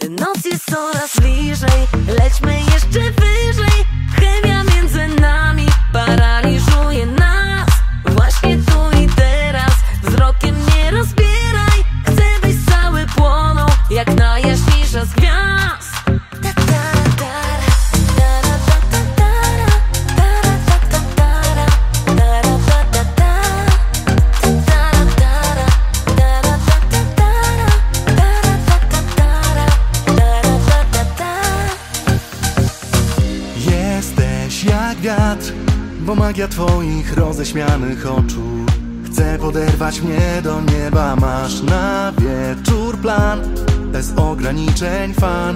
Noc jest coraz bliżej, lećmy jeszcze wyżej. Chemia między nami paraliżuje nas. Właśnie tu i teraz, wzrokiem nie rozbieraj. Chcę byś cały płonął, jak najjaśniejsza z gwiazd. Jesteś jak wiatr, bo magia twoich roześmianych oczu chce poderwać mnie do nieba. Masz na wieczór plan, bez ograniczeń fan.